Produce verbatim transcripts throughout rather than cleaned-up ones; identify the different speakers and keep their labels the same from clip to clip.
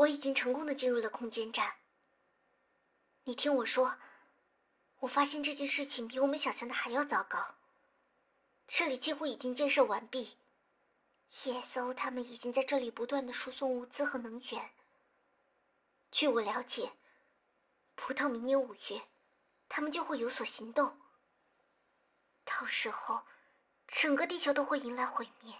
Speaker 1: 我已经成功的进入了空间站。你听我说，我发现这件事情比我们想象的还要糟糕。这里几乎已经建设完毕 ，E S O 他们已经在这里不断的输送物资和能源。据我了解，不到明年五月，他们就会有所行动。到时候，整个地球都会迎来毁灭。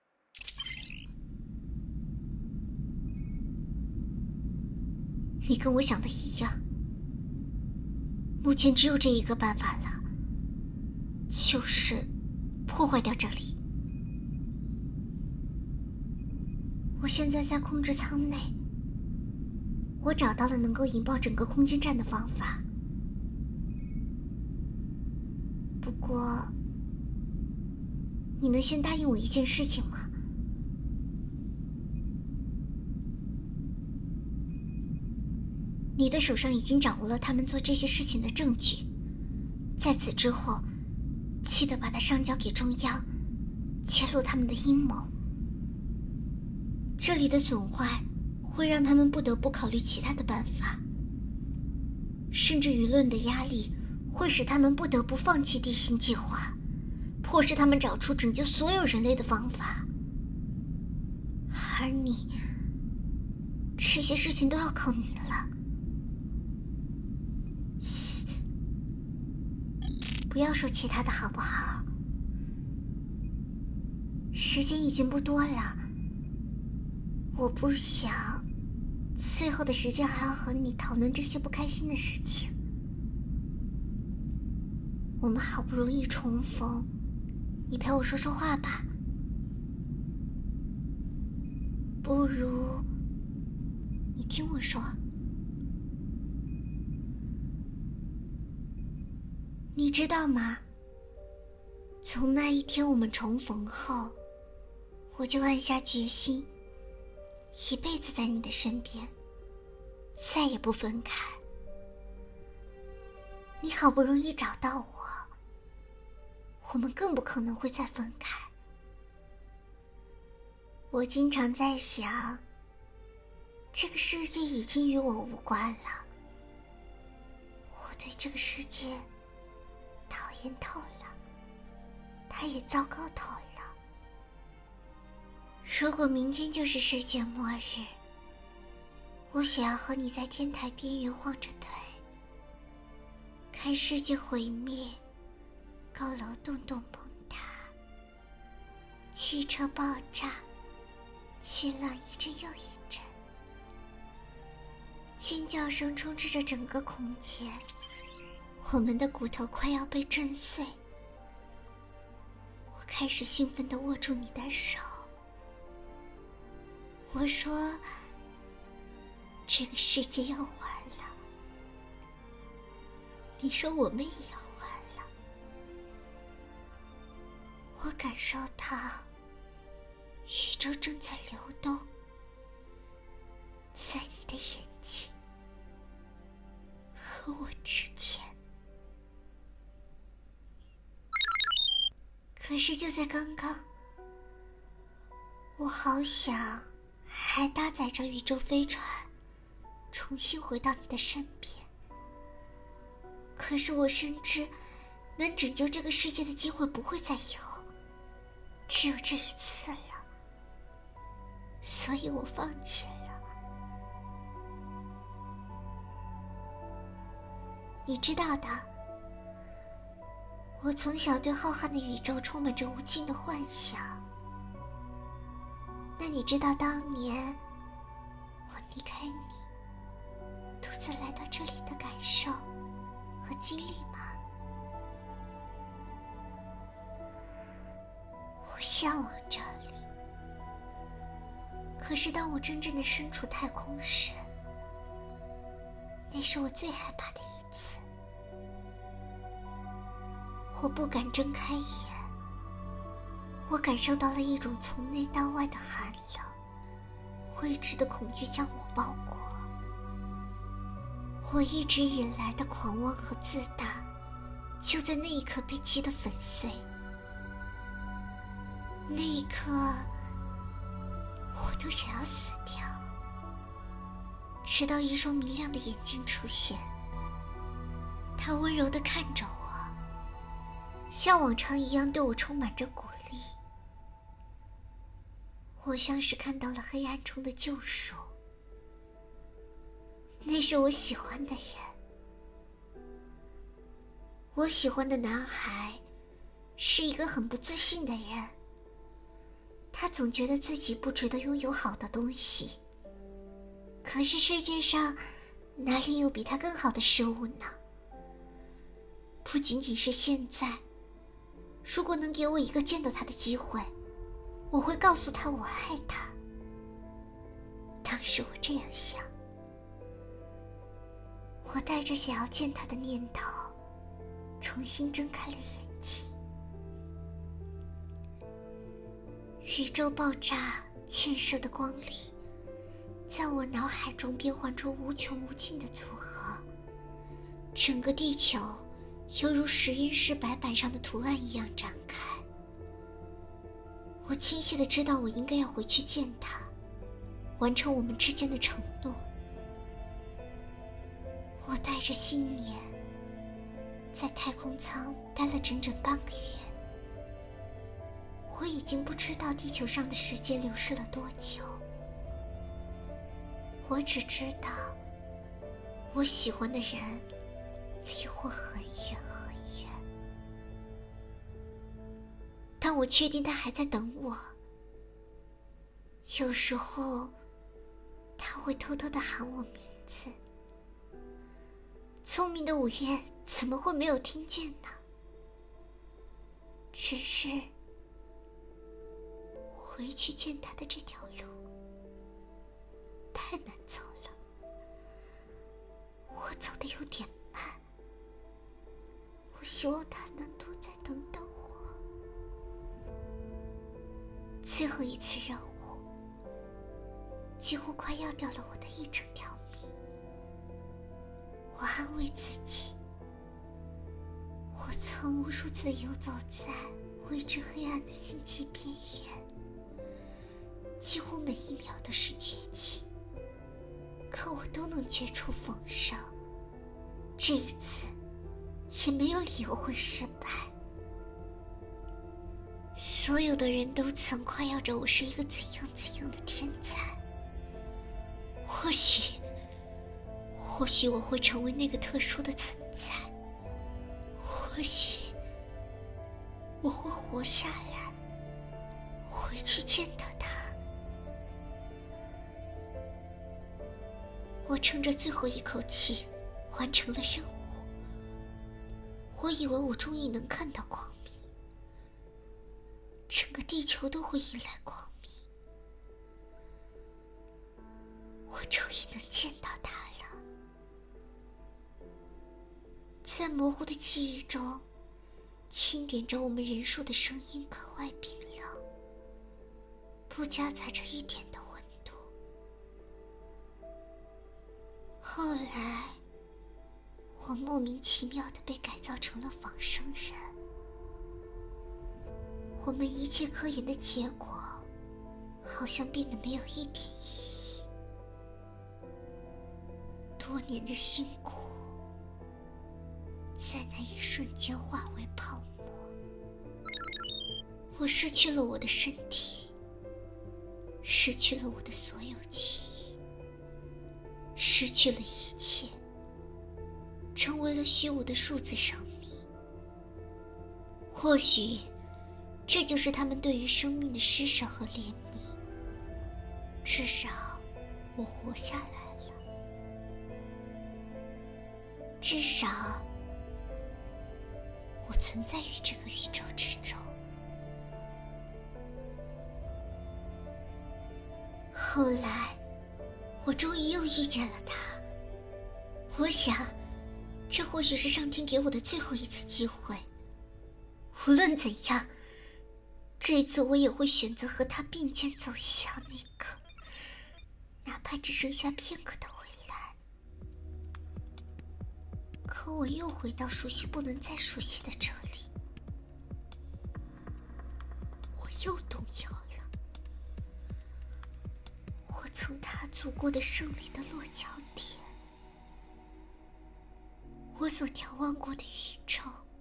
Speaker 1: 你跟我想的一样，目前只有这一个办法了，就是破坏掉这里。我现在在控制舱内，我找到了能够引爆整个空间站的方法。不过，你能先答应我一件事情吗？你的手上已经掌握了他们做这些事情的证据，在此之后，记得把它上交给中央，揭露他们的阴谋。这里的损坏会让他们不得不考虑其他的办法，甚至舆论的压力会使他们不得不放弃地心计划，迫使他们找出拯救所有人类的方法。而你，这些事情都要靠你了。不要说其他的好不好？时间已经不多了，我不想最后的时间还要和你讨论这些不开心的事情。我们好不容易重逢，你陪我说说话吧。不如你听我说。你知道吗？从那一天我们重逢后，我就暗下决心，一辈子在你的身边，再也不分开。你好不容易找到我，我们更不可能会再分开。我经常在想，这个世界已经与我无关了，我对这个世界讨厌透了，它也糟糕透了。如果明天就是世界末日，我想要和你在天台边缘晃着腿，看世界毁灭，高楼栋栋崩塌，汽车爆炸，气浪一阵又一阵，尖叫声充斥着整个空间，我们的骨头快要被震碎。我开始兴奋地握住你的手，我说，这个世界要完了。你说我们也要完了。我感受到宇宙正在流动，在你的眼睛和我之间。可是就在刚刚，我好想还搭载着宇宙飞船重新回到你的身边，可是我深知能拯救这个世界的机会不会再有，只有这一次了，所以我放弃了。你知道的，我从小对浩瀚的宇宙充满着无尽的幻想。那你知道当年我离开你，独自来到这里的感受和经历吗？我向往这里，可是当我真正的身处太空时，那是我最害怕的一次。我不敢睁开眼，我感受到了一种从内到外的寒冷，未知的恐惧将我包裹。我一直以来的狂妄和自大，就在那一刻被击得粉碎。那一刻，我都想要死掉。 直到一双明亮的眼睛出现。他温柔地看着我，像往常一样对我充满着鼓励。我像是看到了黑暗中的救赎。那是我喜欢的人。我喜欢的男孩是一个很不自信的人，他总觉得自己不值得拥有好的东西。可是世界上哪里有比他更好的事物呢？不仅仅是现在，如果能给我一个见到他的机会，我会告诉他我爱他。当时我这样想，我带着想要见他的念头，重新睁开了眼睛。宇宙爆炸溅射的光里，在我脑海中变换出无穷无尽的组合，整个地球犹如实验室白板上的图案一样展开。我清晰地知道我应该要回去见他，完成我们之间的承诺。我带着信念在太空舱待了整整半个月。我已经不知道地球上的时间流逝了多久，我只知道我喜欢的人离我很远很远。当我确定他还在等我，有时候他会偷偷地喊我名字。聪明的午夜怎么会没有听见呢？只是回去见他的这条路太难走了，我走得有点慢。我希望他能多再等等我。最后一次任务几乎快要掉了我的一整条命。我安慰自己，我曾无数次游走在未知黑暗的星际边缘，几乎每一秒都是绝境，可我都能绝处逢生。这一次也没有理由会失败。所有的人都曾夸耀着我是一个怎样怎样的天才，或许或许我会成为那个特殊的存在，或许我会活下来，回去见到他。我撑着最后一口气完成了任务。我以为我终于能看到光明，整个地球都会迎来光明，我终于能见到他了。在模糊的记忆中，清点着我们人数的声音格外冰冷，不夹杂着一点的温度。后来我莫名其妙地被改造成了仿生人。我们一切科研的结果好像变得没有一点意义。多年的辛苦在那一瞬间化为泡沫。我失去了我的身体，失去了我的所有记忆，失去了一切，成为了虚无的数字生命。或许这就是他们对于生命的施舍和怜悯。至少我活下来了，至少我存在于这个宇宙之中。后来我终于又遇见了他，我想这或许是上天给我的最后一次机会。无论怎样，这次我也会选择和他并肩走向那个哪怕只剩下片刻的未来。可我又回到熟悉不能再熟悉的这里，我又动摇了。我曾踏足过的胜利的落脚点我所眺望过的宇宙，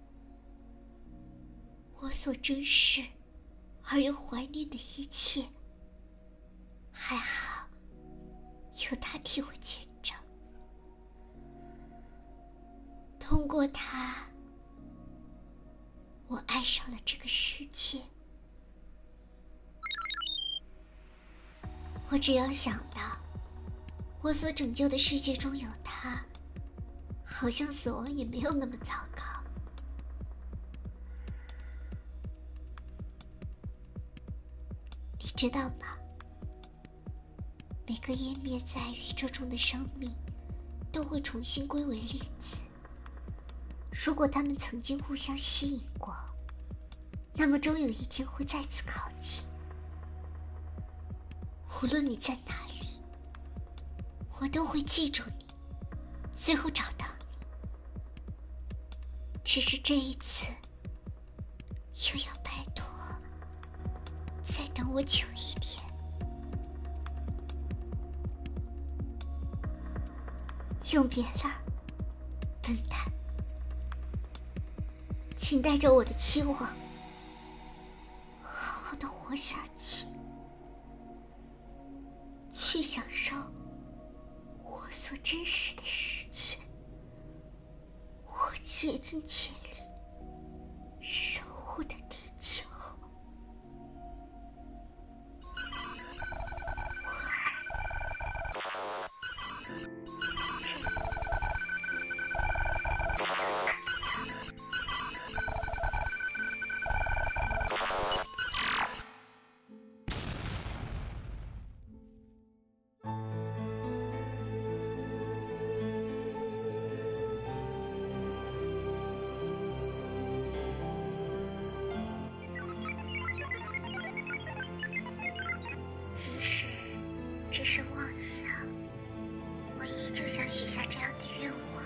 Speaker 1: 我所珍视而又怀念的一切，还好有他替我见证。通过他，我爱上了这个世界。我只要想到我所拯救的世界中有他，好像死亡也没有那么糟糕。你知道吗？每个湮灭在宇宙中的生命都会重新归为粒子。如果它们曾经互相吸引过，那么终有一天会再次靠近。无论你在哪里，我都会记住你，最后找到你。只是这一次，又要拜托，再等我久一点。永别了，笨蛋。请带着我的期望，好好的活下去，去享受我所珍视的世界。我竭尽全力守护的地球。即使只是妄想，我依旧想许下这样的愿望。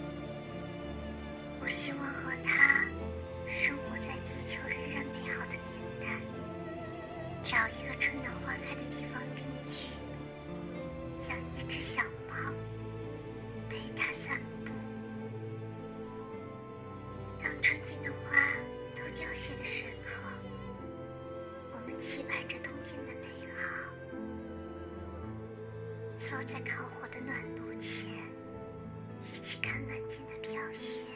Speaker 1: 我希望和他生活在地球仍然美好的年代，找一个春暖花开的地方定居，养一只小猫，陪它散步。当春天的花都凋谢的时刻，我们期盼着冬天的美好，坐在烤火的暖炉前，一起看满天的飘雪。